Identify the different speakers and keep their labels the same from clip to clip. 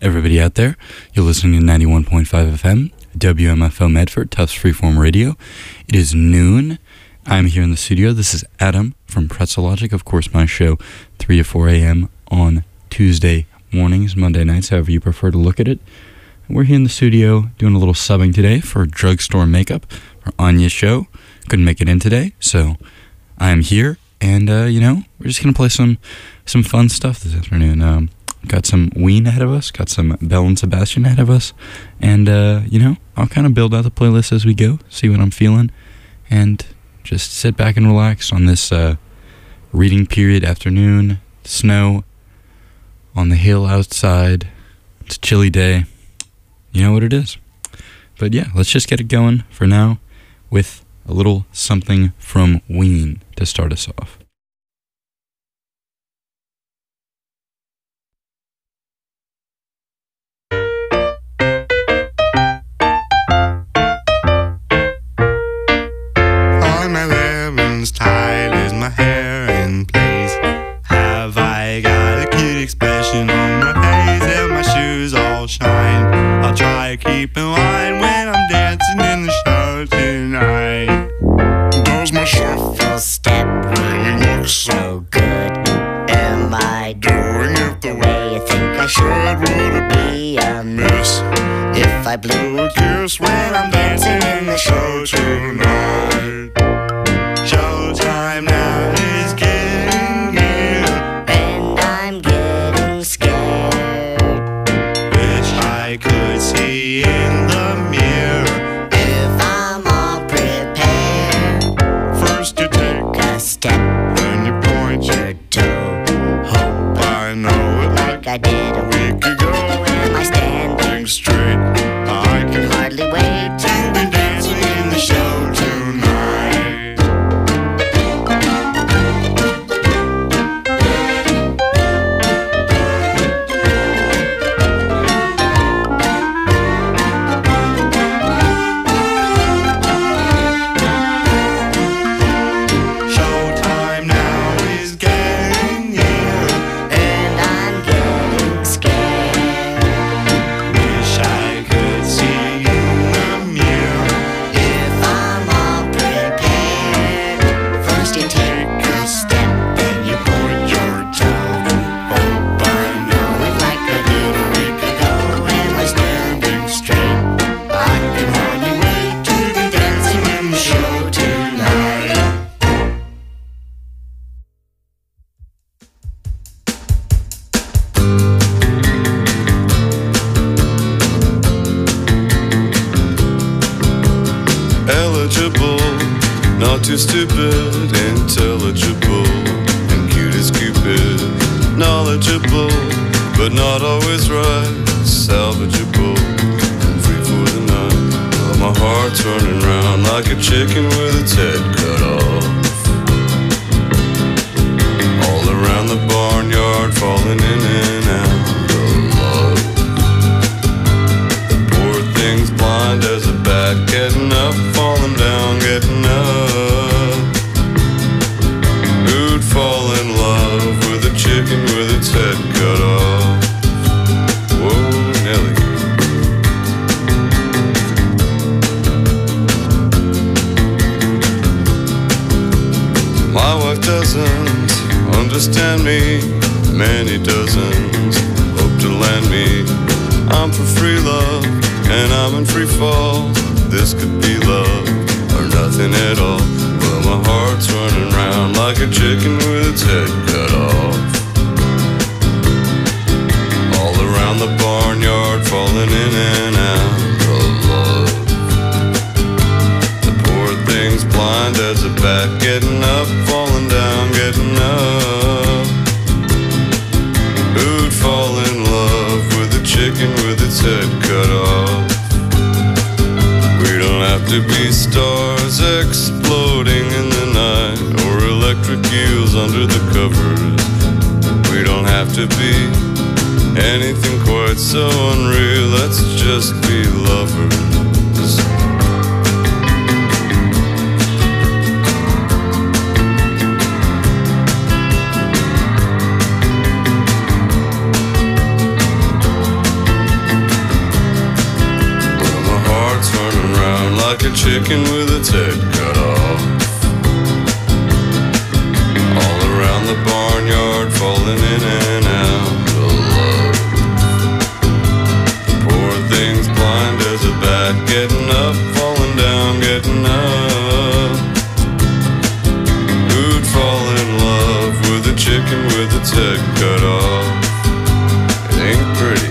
Speaker 1: everybody out there. You're listening to 91.5 FM, WMFO Medford, Tufts Freeform Radio. It is noon. I'm here in the studio. This is Adam from Pretzel Logic. Of course, my show, 3 to 4 a.m. on Tuesday mornings, Monday nights, however you prefer to look at it. We're here in the studio doing a little subbing today for Drugstore Makeup for Anya's show. Couldn't make it in today, so I'm here. And, we're just going to play some fun stuff this afternoon. Got some Ween ahead of us, got some Belle and Sebastian ahead of us. And, I'll kind of build out the playlist as we go, see what I'm feeling. And just sit back and relax on this reading period afternoon. Snow on the hill outside. It's a chilly day. You know what it is. But yeah, let's just get it going for now with a little something from Ween to start us off.
Speaker 2: Style is my hair in place. Have I got a cute expression on my face? And my shoes all shine. I'll try to keep in line when I'm dancing in the show tonight. Does my shuffle step really look so good? Am I doing it the way you think I should? Would it be a miss if I blew a kiss when I'm dancing in the show tonight? Showtime now is getting here, and I'm getting scared. Wish I could see in the mirror if I'm all prepared. First you take a step, then you point your toe. Hope I know it like I did a week ago. Am I standing straight? I can hardly wait to be dancing in the show tonight.
Speaker 3: Not too stupid, intelligible, and cute as Cupid. Knowledgeable, but not always right. Salvageable, and free for the night. Well, my heart's running round like a chicken with its head cut off. All around the barnyard, falling in and out of love. The poor thing's blind as a bat, getting up, falling down, getting up. Who'd fall in love with a chicken with its head cut off? Whoa, Nelly. My wife doesn't understand me. Many dozens hope to land me. I'm for free love, and I'm in free fall. This could be love, or nothing at all. Well, my heart's running round like a chicken with its head cut off. All around the barnyard, falling in and out of love. The poor thing's blind as a bat, getting up, falling down, getting up. Who'd fall in love with a chicken with its head cut off? We don't have to be stars exploding in the night, or electric eels under the covers. We don't have to be anything quite so unreal. Let's just be lovers. like a chicken with its head cut off. All around the barnyard, falling in and out of love. Poor thing's blind as a bat, getting up, falling down, getting up. Who'd fall in love with a chicken with its head cut off? It ain't pretty.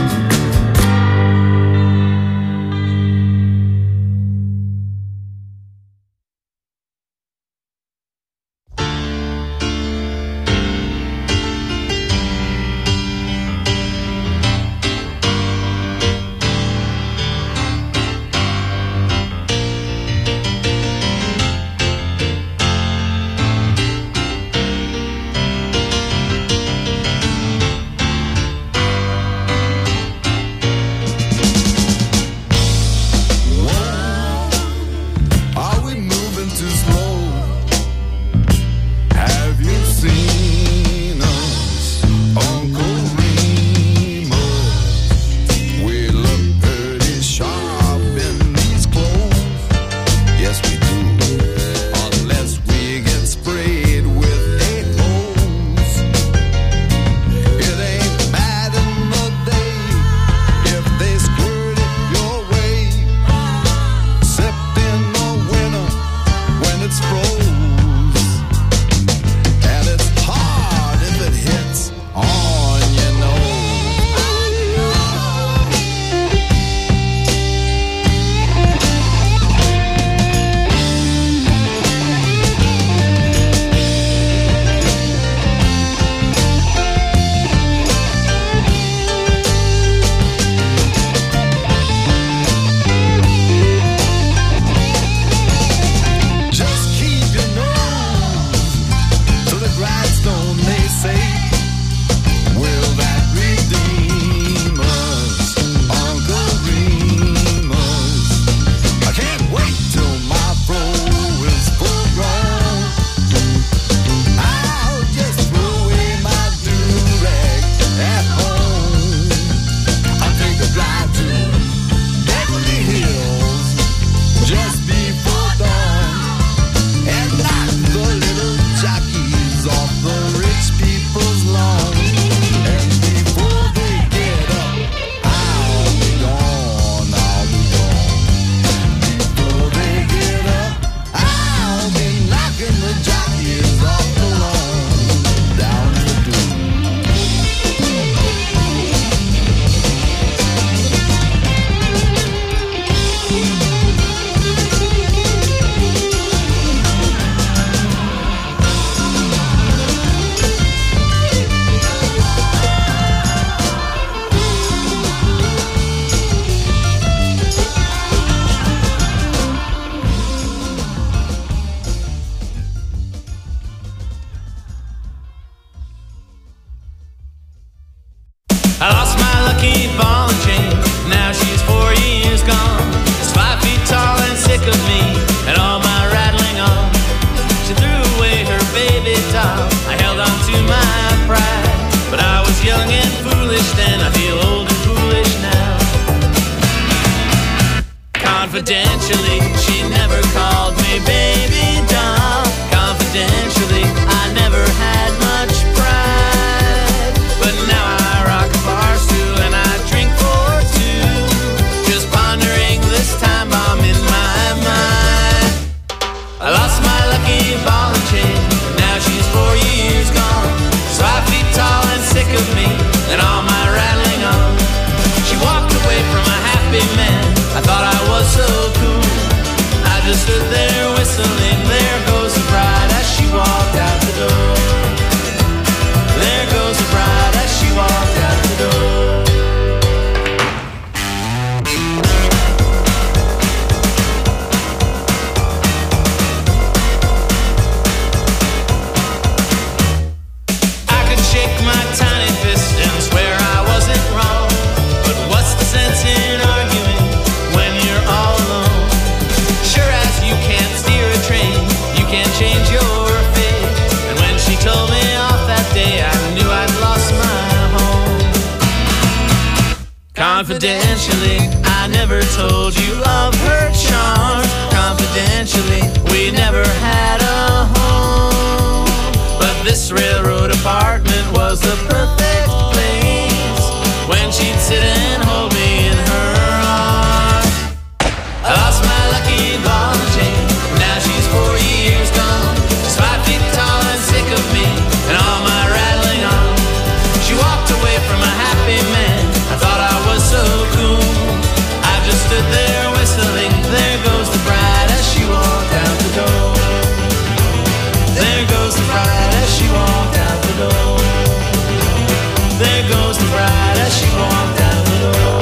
Speaker 4: Confidentially, she never called me baby doll. Confidentially, I never had much pride. But now I rock a bar stool and I drink for two, just pondering this time bomb in my mind. I lost my lucky ball and chain, now she's 4 years gone. She's 5 feet tall and sick of me and all my rattling on. She walked away from a happy man. I thought I was so cool. I just stood there whistling, there goes the bride as she walked out the door. There goes the bride as she walked out the door. I could shake my tiny fist and swear I wasn't wrong, but what's the sense in arguing when you're all alone? Sure as you can't steer a train, you can't change your fate. And when she told me off that day, I knew I'd lost my home. Confidentially, I never told you of her charms. Confidentially, we never had a home, but this railroad apartment was the perfect place when she'd sit and hold me in her arms. I lost my lucky ball and chain. Now she's 4 years gone. She's 5 feet tall and sick of me and all my rattling on. She walked away from a happy man. I thought I was so cool. I just stood there whistling. There goes the bride as she walked out the door. There goes the bride as she walked out the door. There goes the bride as she walked out the door.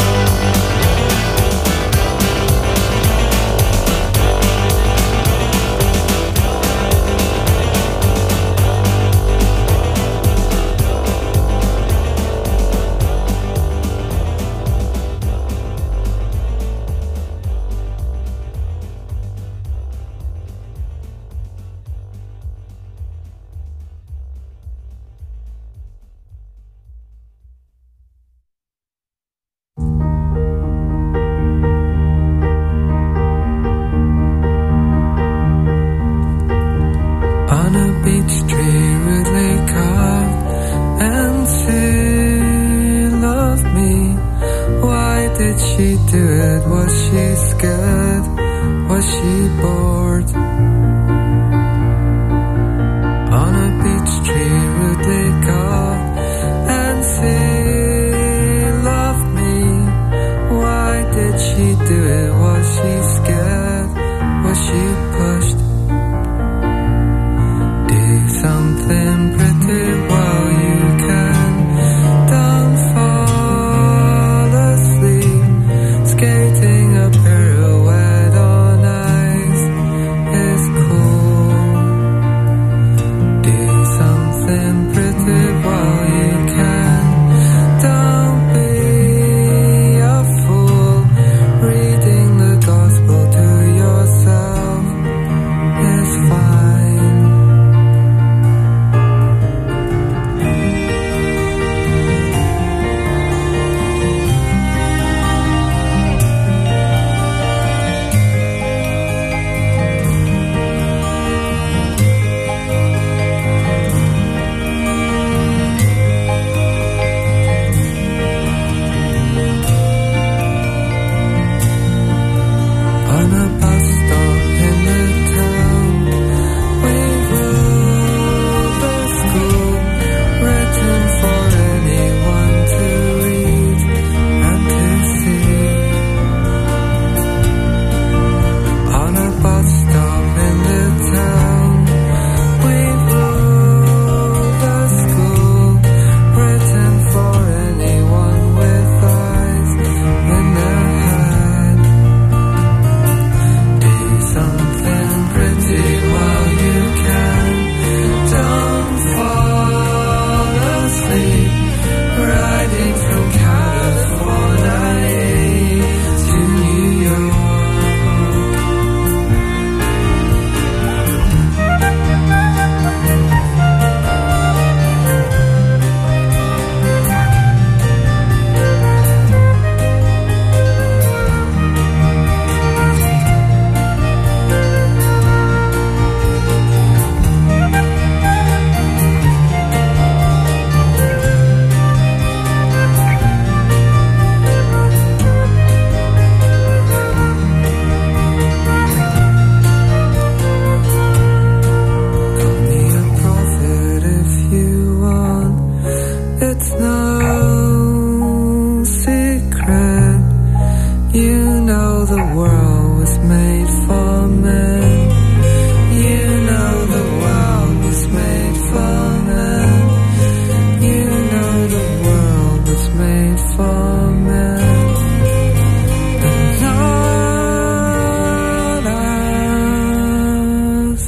Speaker 5: On a beech tree rudely carved and she loved me. Why did she do it? Was she scared? Was she bored? On a beech tree rudely carved and she loved me. Why did she do it? Was she scared? Was she pushed? Something pretty well you can. Don't fall asleep. Skating a pirouette on ice is cool. Do something pretty well you can. Don't be a fool. Reading the gospel to yourself is fine. On a bus stop in the town, we ruled the school, written for anyone to read and to see. On a bus stop in the town, we ruled the school, written for anyone with eyes in their head. Do something pretty while you can. Don't fall asleep. Riding from California to New York. Call me a prophet if you want. It's no secret. You know the world was made for men. You know the world was made for men. You know the world was made for men. But not us.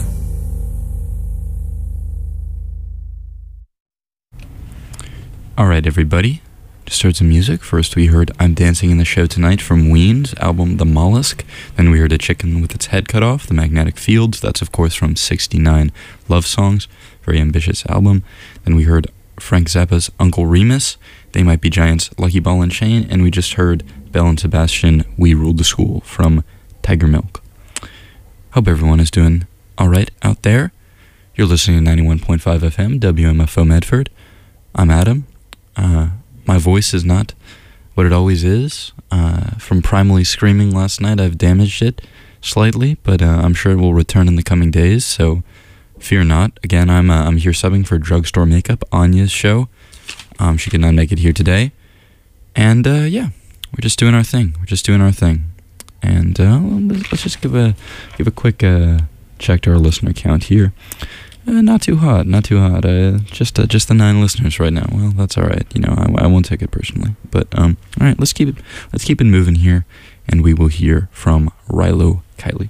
Speaker 1: Alright, everybody. Just heard some music. First, we heard I'm Dancing in the Show Tonight from Ween's album The Mollusk. Then we heard A Chicken with Its Head Cut Off, The Magnetic Fields. That's, of course, from 69 Love Songs. Very ambitious album. Then we heard Frank Zappa's Uncle Remus. They Might Be Giants, Lucky Ball and Chain. And we just heard Belle and Sebastian, We Ruled the School from Tiger Milk. Hope everyone is doing alright out there. You're listening to 91.5 FM, WMFO Medford. I'm Adam. My voice is not what it always is. From primally screaming last night, I've damaged it slightly, but I'm sure it will return in the coming days, so fear not. Again, I'm here subbing for Drugstore Makeup, Anya's show. She could not make it here today. And yeah, we're just doing our thing. And let's just give a quick check to our listener count here. Not too hot. Just the 9 listeners right now. Well, that's all right. You know, I won't take it personally. But all right, let's keep it moving here, and we will hear from Rilo Kiley.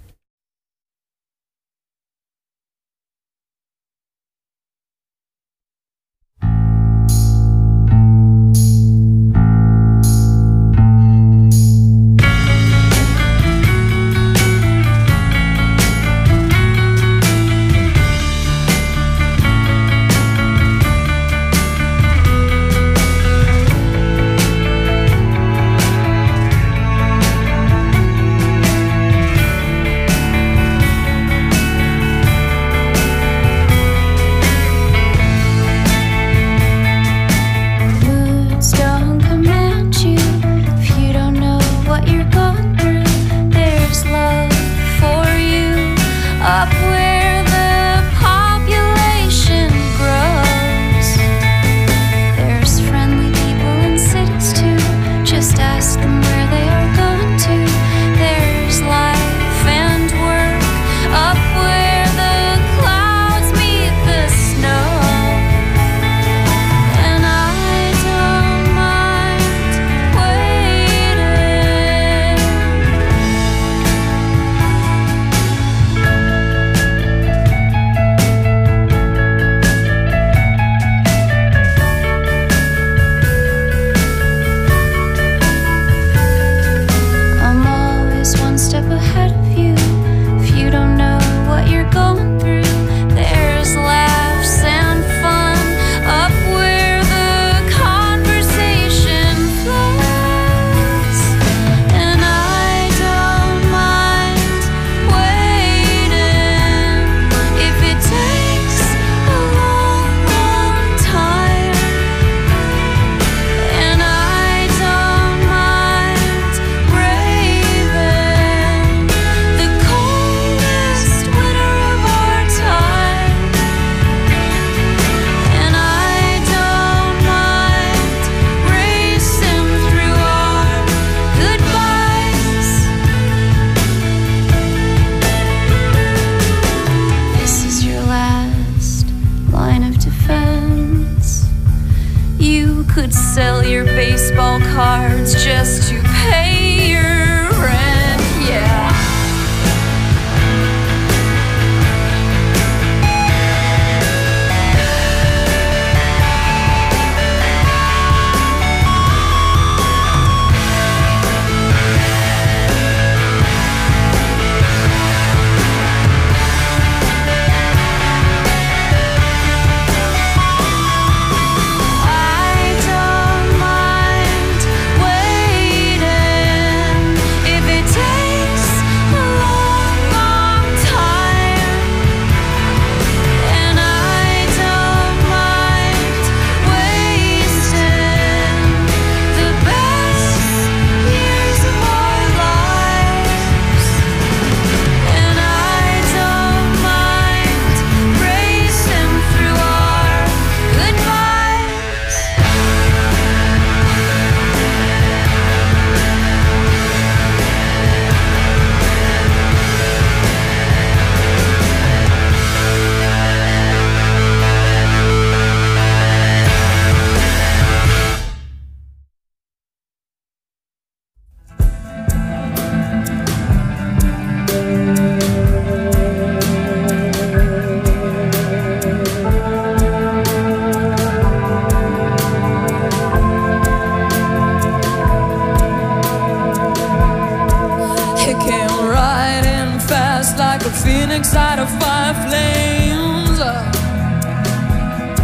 Speaker 5: phoenix out of fire flames.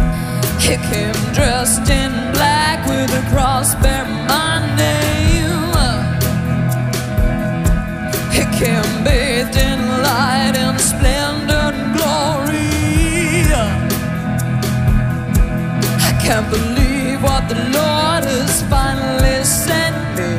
Speaker 5: He came dressed in black with a cross bearing my name. bathed in light and splendor and glory. I can't believe what the Lord has finally sent me.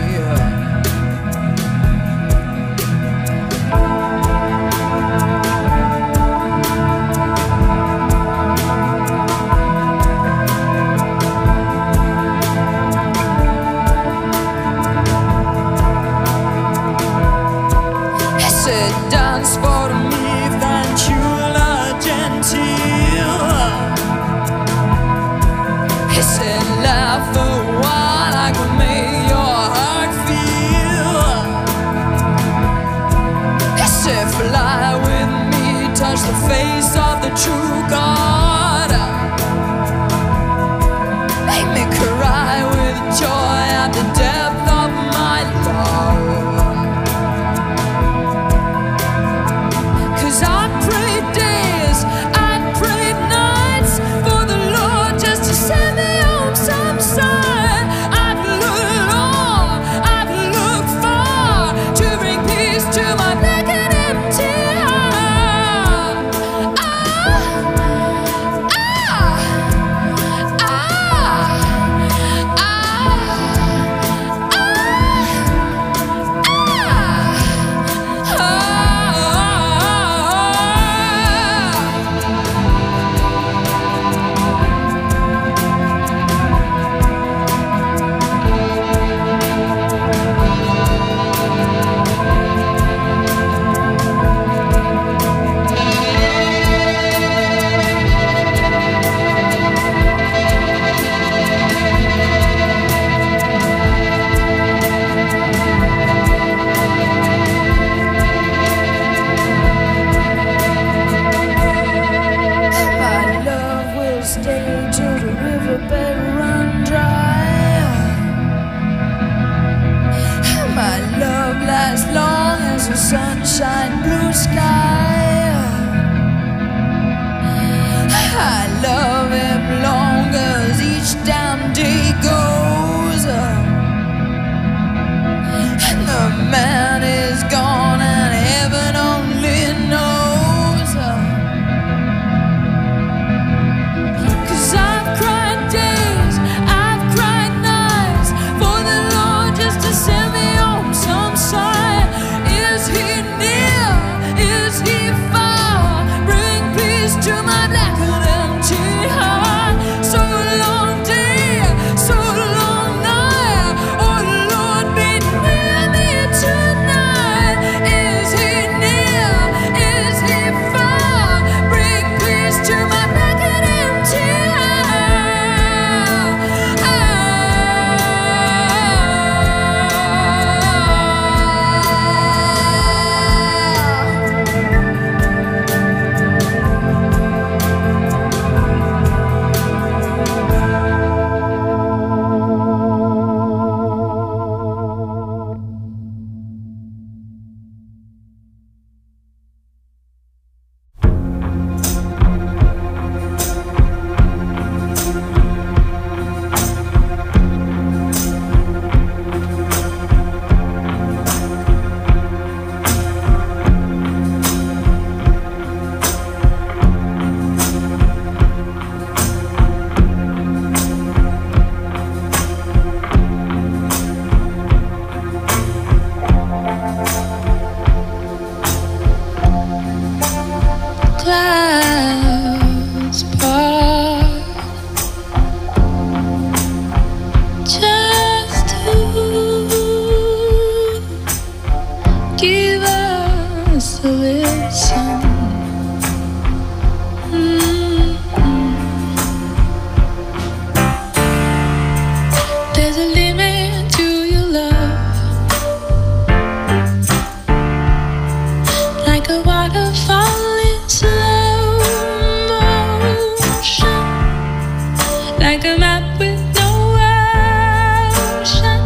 Speaker 5: Dance for me, fanciulla gentile. He said, laugh a while, I can make your heart feel. He said, fly with me, touch the face of the true God. Make me cry with joy at the depth of my love. I prayed days, I prayed nights for the Lord just to send me home some sign. I've looked long, I've looked far to bring peace to my black and empty heart. Sunshine, blue sky. I love him long as each damn day goes. And the man is gone and heaven only knows. 'Cause I've cried days, I've cried nights for the Lord just to send me home some sign. Is he near? Is he far? Bring peace to my black and empty heart. So long day, so long night. Oh Lord, be near me tonight. Is he near? Is he far? Bring peace to my black and empty clouds part just to give us a little sun. There's a limit to your love, like a waterfall in slow motion, like a map with no ocean.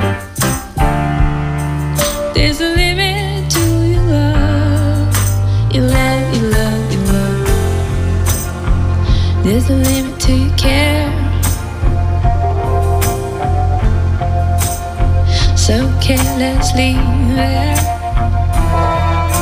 Speaker 5: There's a limit to your love, your love, your love, your love. There's a limit to your care. So carelessly there.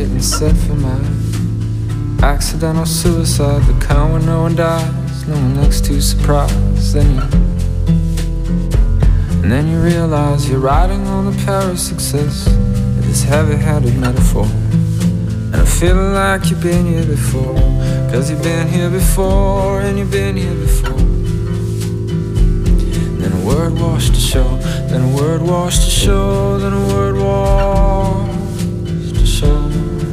Speaker 5: getting set for mine. Accidental suicide, the kind where no one dies, no one looks too surprised. And then you realize you're riding on the power of success with this heavy-handed metaphor. And I'm feeling like you've been here before, 'cause you've been here before, and you've been here before. Then a word washed ashore, then a word washed ashore, then a word washed ashore.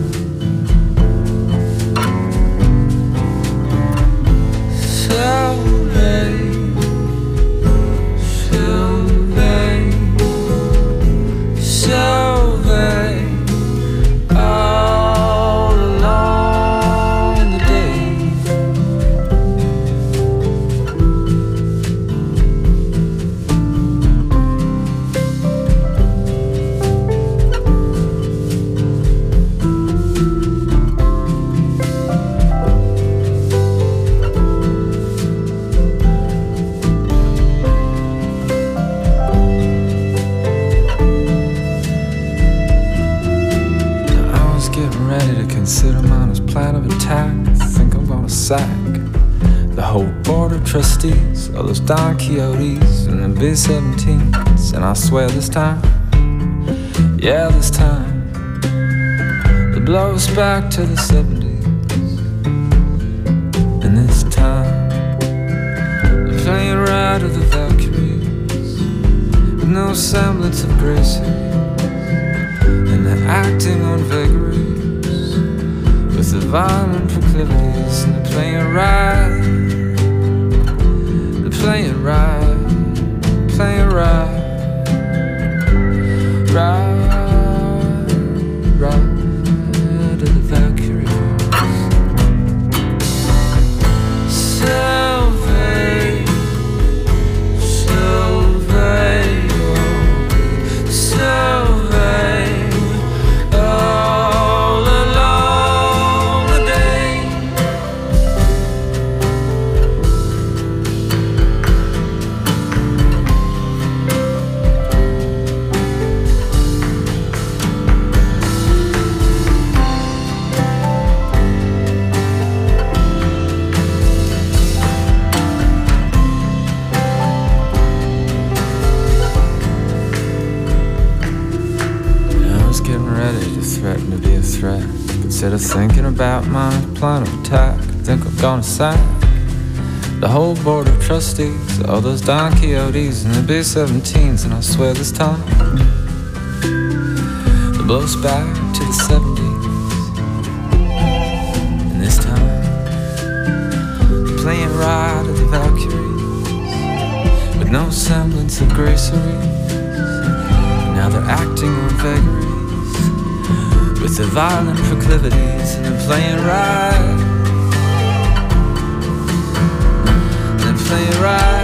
Speaker 5: The whole board of trustees, all those Don Quixotes and the B-17s. And I swear this time, yeah this time, the blow us back to the 70s. And this time, they're playing Ride of the Valkyries with no semblance of gracery. And they're acting on vagaries with the violent proclivities. And they're playing right, they're playing right, playing right, right to the Valkyries. Sylvain, Sylvain, Sylvain, all along the day. Threaten to be a threat. Instead of thinking about my plan of attack, I think I'm gonna sack the whole board of trustees, all those Don Quixotes and the B-17s. And I swear this time, the blow's back to the 70s. And this time, they're playing Ride of the Valkyries with no semblance of gracery. Now they're acting on vagaries with the violent proclivities. And they're playing right, and they're playing right,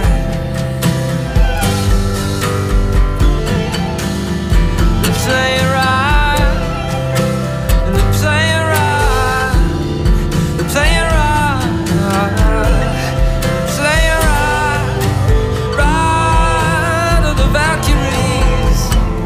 Speaker 5: they're playing right, and they're playing right, they're playing right, playing right, right of the Valkyries.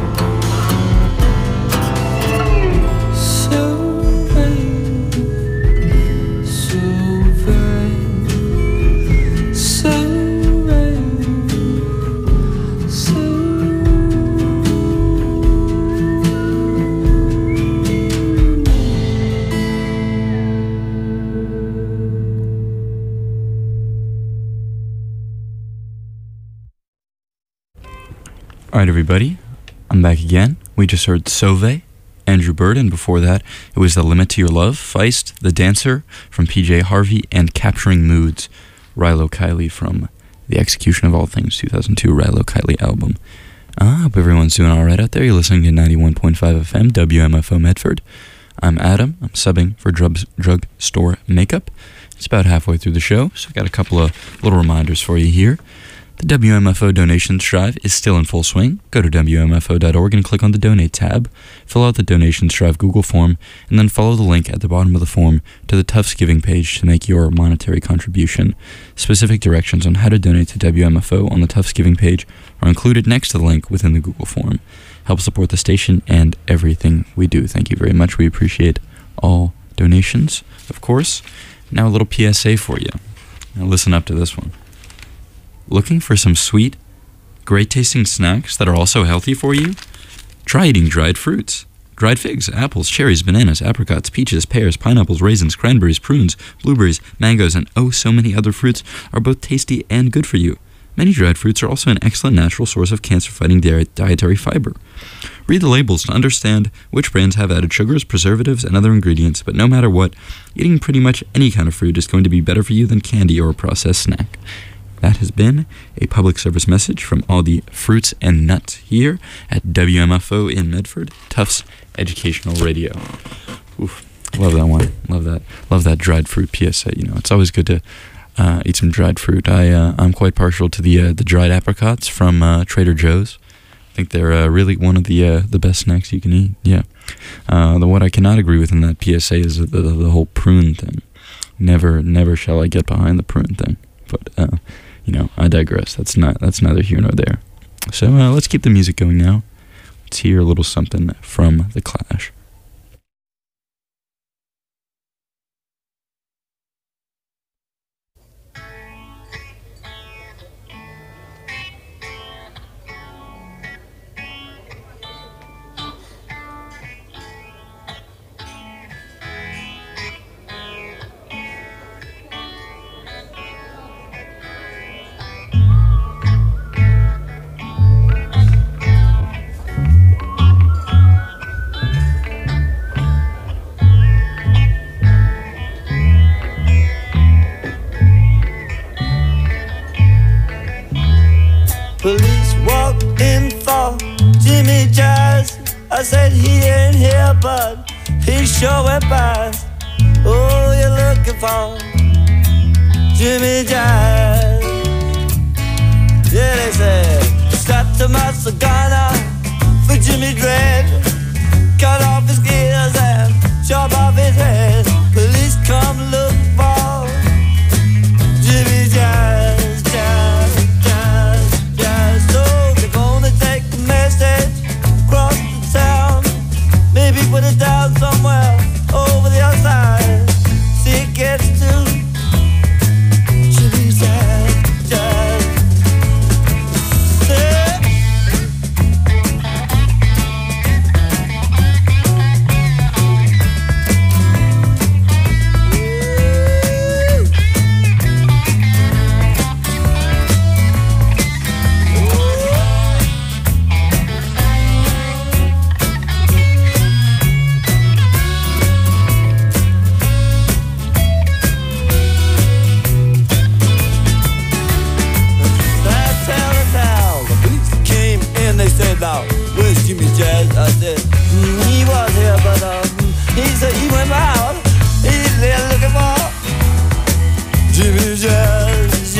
Speaker 1: Alright everybody, I'm back again. We just heard Sauvé, Andrew Bird, and before that it was The Limit to Your Love, Feist, The Dancer from PJ Harvey, and Capturing Moods, Rilo Kiley from The Execution of All Things 2002 Rilo Kiley album. I hope everyone's doing alright out there. You're listening to 91.5 FM, WMFO Medford. I'm Adam. I'm subbing for Drug Store Makeup. It's about halfway through the show, so I got a couple of little reminders for you here. The WMFO donations drive is still in full swing. Go to WMFO.org and click on the Donate tab. Fill out the Donations Drive Google form, and then follow the link at the bottom of the form to the Tufts Giving page to make your monetary contribution. Specific directions on how to donate to WMFO on the Tufts Giving page are included next to the link within the Google form. Help support the station and everything we do. Thank you very much. We appreciate all donations, of course. Now a little PSA for you. Now listen up to this one. Looking for some sweet, great-tasting snacks that are also healthy for you? Try eating dried fruits. Dried figs, apples, cherries, bananas, apricots, peaches, pears, pineapples, raisins, cranberries, prunes, blueberries, mangoes, and oh so many other fruits are both tasty and good for you. Many dried fruits are also an excellent natural source of cancer-fighting dietary fiber. Read the labels to understand which brands have added sugars, preservatives, and other ingredients, but no matter what, eating pretty much any kind of fruit is going to be better for you than candy or a processed snack. That has been a public service message from all the fruits and nuts here at WMFO in Medford, Tufts Educational Radio. Oof, love that one. Love that dried fruit PSA. You know, it's always good to eat some dried fruit. I'm quite partial to the dried apricots from Trader Joe's. I think they're really one of the best snacks you can eat. Yeah. What I cannot agree with in that PSA is the whole prune thing. Never shall I get behind the prune thing. But you know, I digress. That's neither here nor there. So let's keep the music going now. Let's hear a little something from The Clash.
Speaker 6: Police walked in for Jimmy Jazz. I said he ain't here, but he sure went past. Oh, you're looking for Jimmy Jazz. Yeah, they said, strapped to my cigar for Jimmy Dread. Cut off his ears and chop off his head. Police come look for Jimmy Jazz. Maybe put it down somewhere over the other side. See it gets to Jimmy Jazz. Now, where's Jimmy Jazz? I said, he was here, but he said he went out. He's there looking for Jimmy Jazz.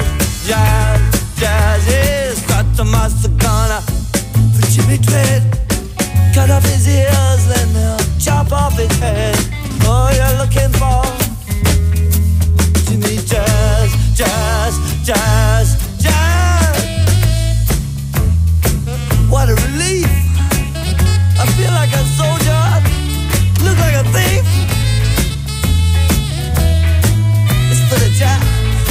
Speaker 6: Yeah, got to master gunner for Jimmy Dread. Cut off his ears, then chop off his head. Oh, you're looking for Jimmy Jazz. What a relief! I feel like a soldier, look like a thief. It's for the jazz.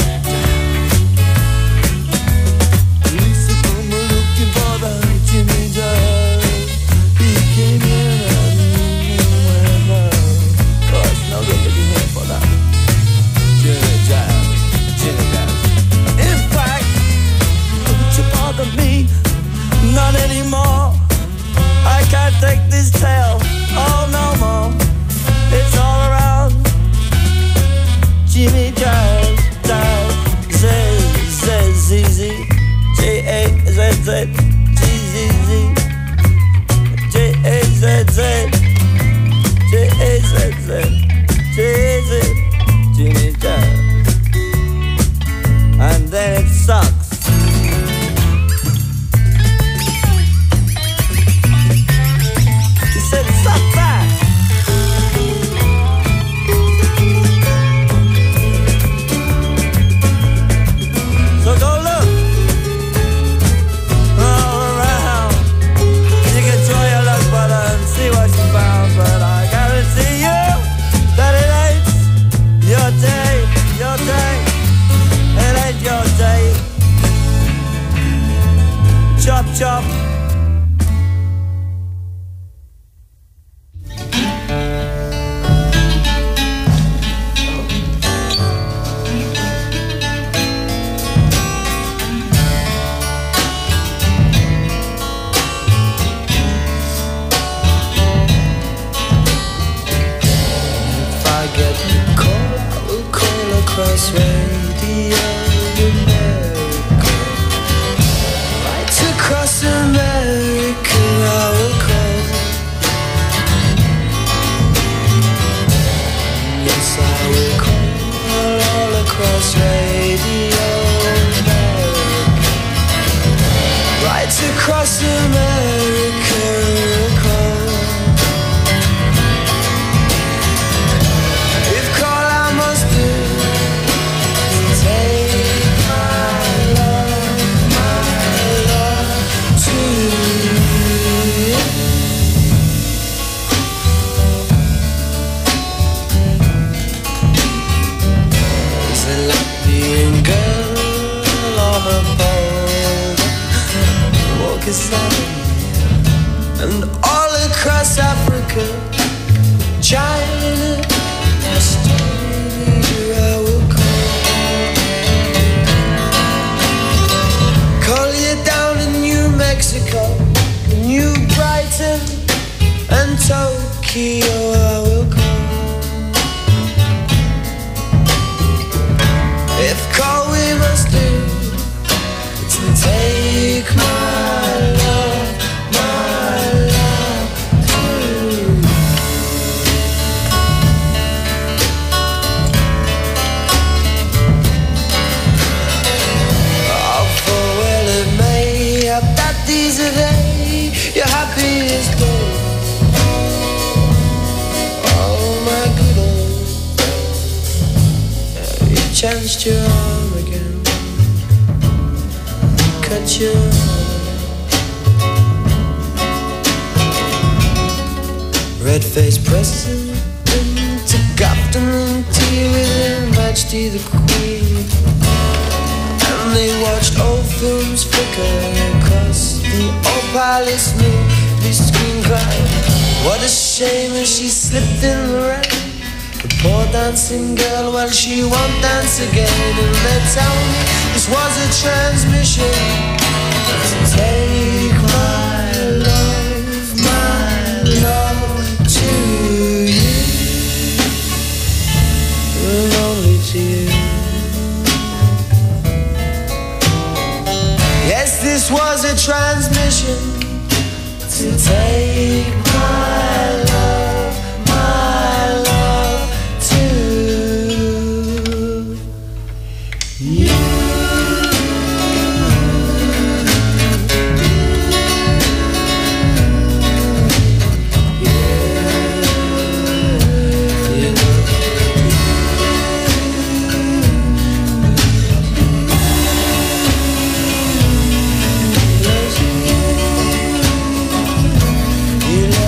Speaker 6: Police are come looking for the Jimmy Jazz. He came in and he went out. Oh, it's no good looking here for that Jimmy Jazz. In fact, don't you bother me. Not anymore. I can't take this tale. Oh, no more. It's all around Jimmy Jazz. Z-Z-Z J-A-Z-Z G-Z-Z J-A-Z-Z J-A-Z-Z J-A-Z Jimmy Jazz. And then it sucks. Said it sucked back. So go look all around. You can try your luck, brother, and see what you found. But I guarantee you across Radio America. Right across America I will call. Yes, I will call all across Radio America. Right across America I will call. If call I must do, take my love to you. There's a Latvian girl on a boat, walking down, and all across Africa, China, Australia, I will call you down in New Mexico, New Brighton, and Tokyo, I will call. If call we must do, to take my love to you. Oh, for well it may have that these are they, your happiest day. Oh my good old, you chanced your arm again, cut your red-faced president took afternoon tea with Her Majesty the Queen, and they watched old films flicker across the old palace movie screen, crying, what a shame if she slipped in the rain. The poor dancing girl, well she won't dance again. And they tell me this was a transmission to take my love to you, and only to you. Yes, this was a transmission to take my love to you. You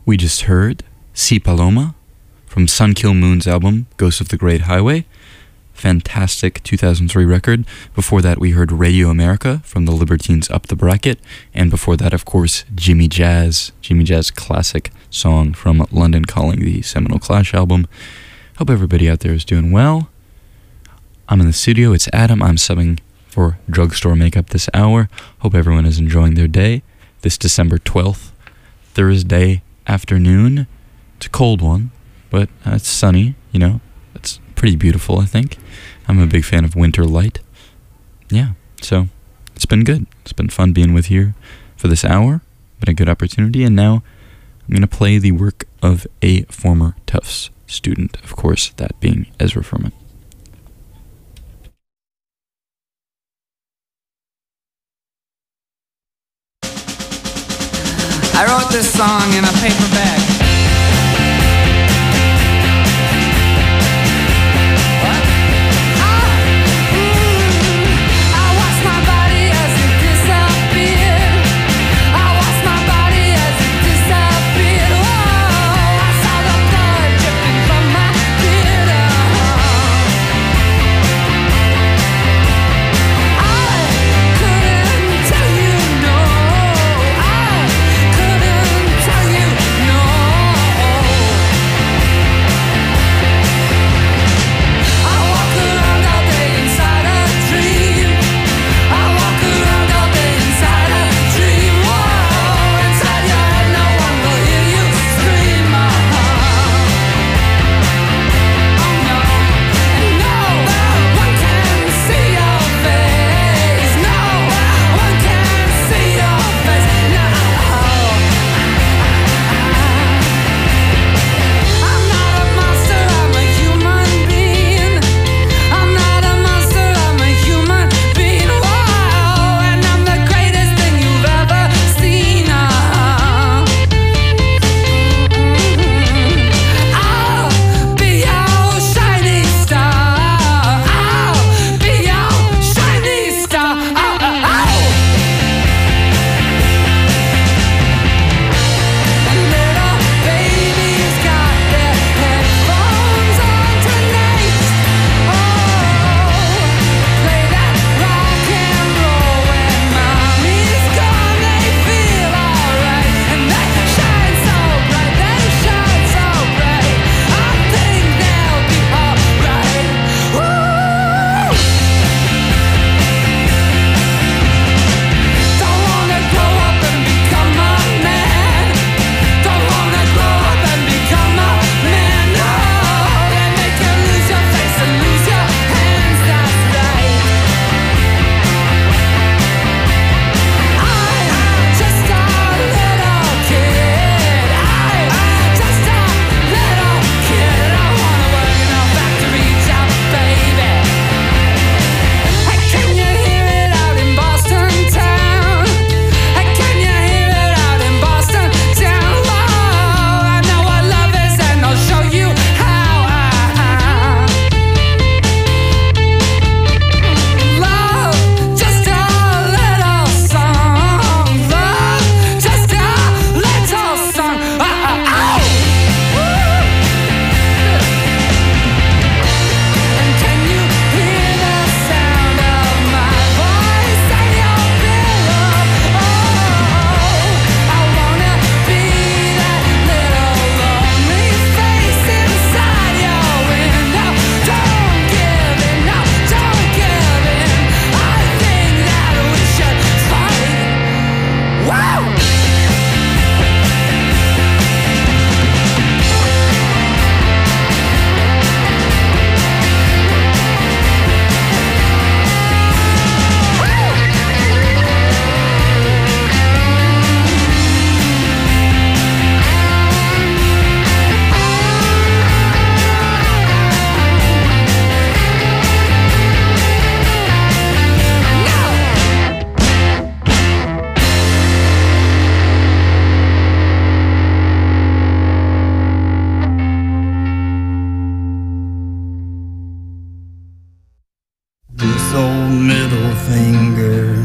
Speaker 1: We just heard Si Paloma from Sun Kill Moon's album Ghost of the Great Highway. Fantastic 2003 record. Before that, we heard Radio America from the Libertines' Up the Bracket. And before that, of course, Jimmy Jazz classic song from London Calling, the seminal Clash album. Hope everybody out there is doing well. I'm in the studio. It's Adam. I'm subbing for Drugstore Makeup this hour. Hope everyone is enjoying their day. This December 12th, Thursday afternoon. It's a cold one, but it's sunny, you know. It's pretty beautiful, I think. I'm a big fan of winter light. Yeah, so it's been good. It's been fun being with you for this hour. Been a good opportunity, and now I'm going to play the work of a former Tufts student, of course, that being Ezra Furman.
Speaker 7: I wrote this song in a paper bag.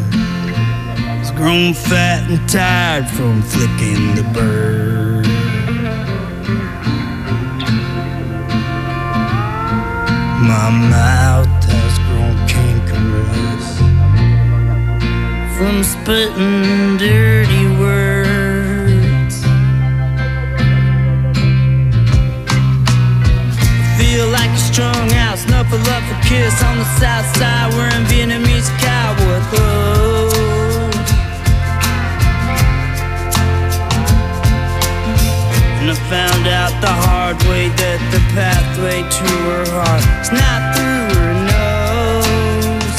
Speaker 8: grown fat and tired from flicking the bird.
Speaker 6: My mouth has grown cankerous from spitting dirty words. Feel like a strung out, snuffle up a kiss on the south side, wearing Vietnamese cowboy clothes. And I found out the hard way that the pathway to her heart is not through her nose.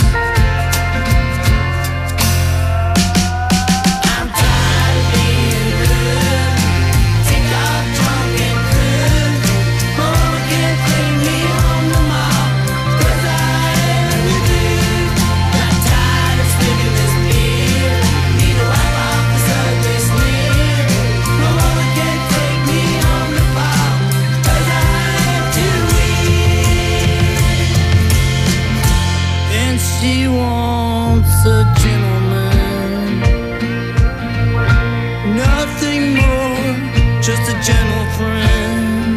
Speaker 6: I'm tired of being good, ticked off, drunk and crude. Mama can't bring me home tomorrow, 'cause I am the dude. I'm tired of sticking this beer, need to wipe off this ugly smear. My mama can't take me home to fall, 'cause I am too weak. And she wants a gentleman, nothing more, just a gentle friend.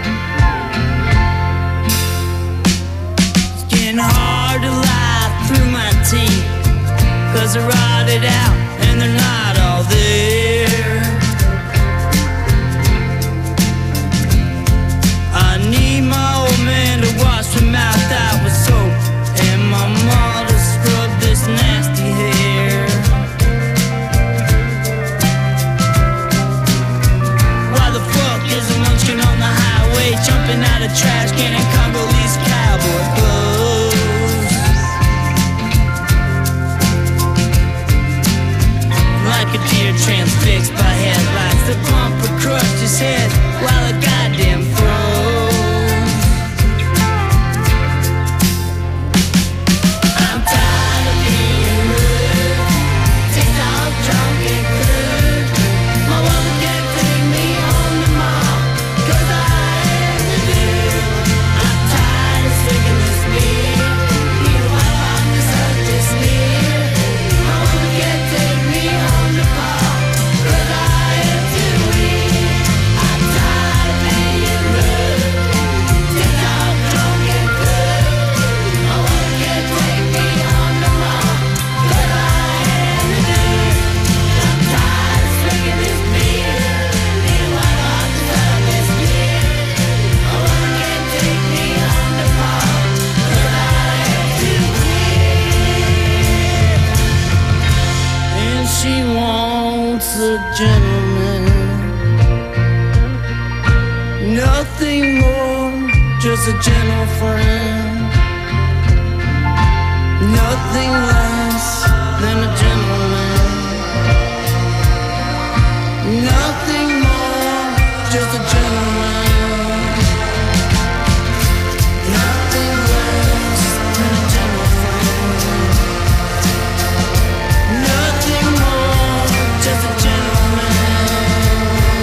Speaker 6: It's getting hard to lie through my teeth, 'cause I rotted out and they're not all there. I need my old man to wash my mouth out with soap, and my mom to scrub this nasty hair. Why the fuck is a munchkin on the highway, jumping out of trash can and Congolese cowboy clothes? Like a deer transfixed by headlights, the bumper crushed his head while it goddamn froze. I'm tired of being rude, ticked off, drunk and crude. My woman can't take me home tomorrow, 'cause I am the dude. I'm tired of sticking this beer, need to wipe off this ugly smear. My woman can't take me home to fall, 'cause I am too weak. I'm tired of being rude, ticked off, drunk and crude. My woman can't take me home tomorrow, 'cause I am the dude. I'm tired of drinking this beer, need to wipe off this ugly smear. My woman can't take me home to fall, 'cause I am too weak. And she wants a gentleman, nothing more, just a gentle friend. Nothing less than a gentleman, nothing more, just a gentleman. Nothing less than a gentle friend. Nothing more, just a gentleman.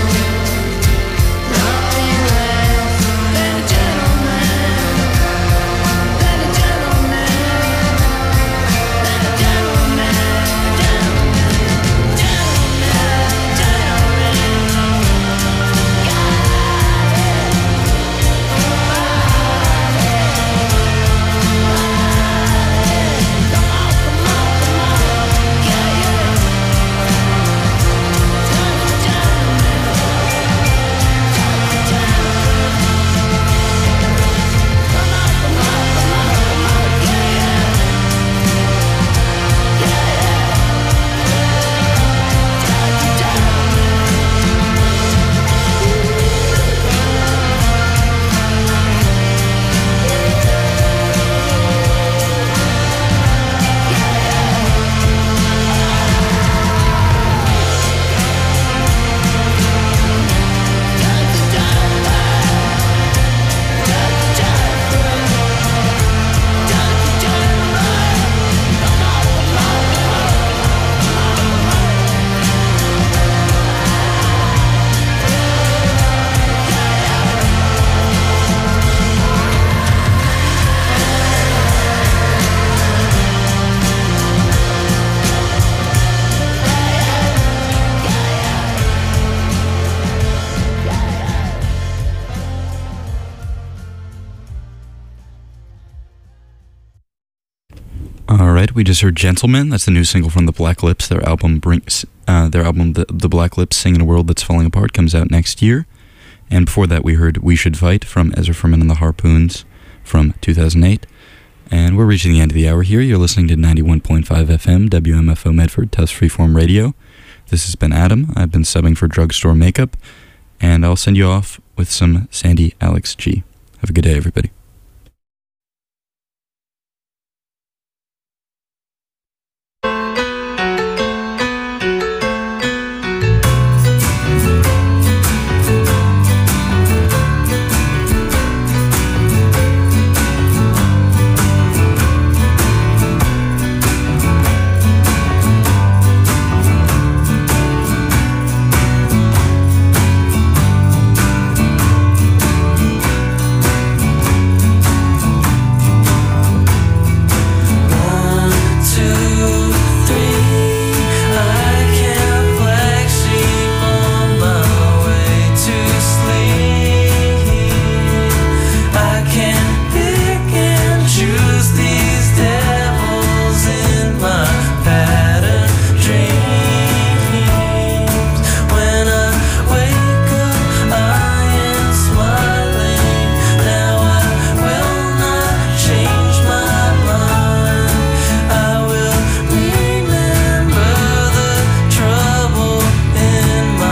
Speaker 6: Nothing less than a gentleman. Than a gentleman. Than a gentleman.
Speaker 1: we just heard Gentleman. That's the new single from the Black Lips. Their album, The Black Lips Sing in a World That's Falling Apart, comes out next year. And before that, we heard We Should Fight from Ezra Furman and the Harpoons from 2008. And we're reaching the end of the hour here. You're listening to 91.5 FM, WMFO Medford, Tufts Freeform Radio. This has been Adam. I've been subbing for Drugstore Makeup. And I'll send you off with some Sandy Alex G. Have a good day, everybody.